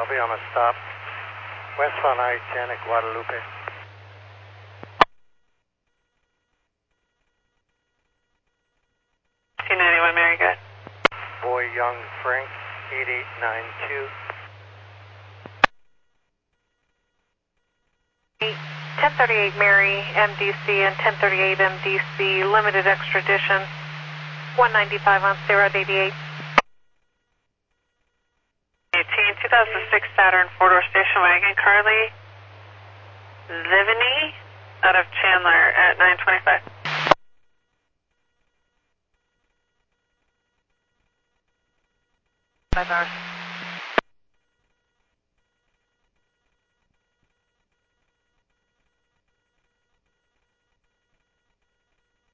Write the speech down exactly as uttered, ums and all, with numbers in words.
I'll be on a stop. Westbound I ten at Guadalupe. two ninety-one, Mary, good. Boy Young Frank, eight eight nine two. ten thirty-eight Mary, M D C, and ten thirty-eight M D C, limited extradition, one ninety-five on zero eighty-eight. eighteen, two thousand six Saturn, four-door station wagon, Carly Zivany, out of Chandler at nine twenty-five. Five hours.